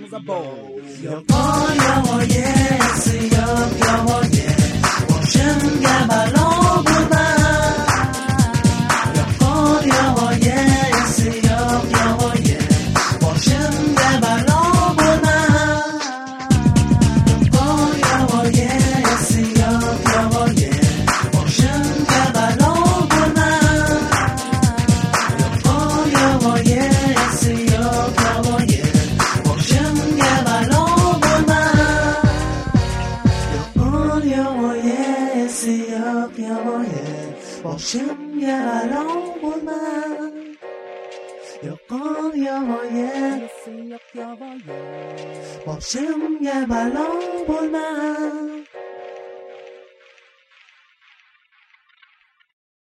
有我也是有我也，我身干巴老不难。有我也是有我也，我身干巴老不难。有我也是有我也，我身干巴老不难。有我也是有我也，我身干巴老不难。有我也是有我也，我身干巴老不难。有我也是有我也，我身干巴老不难。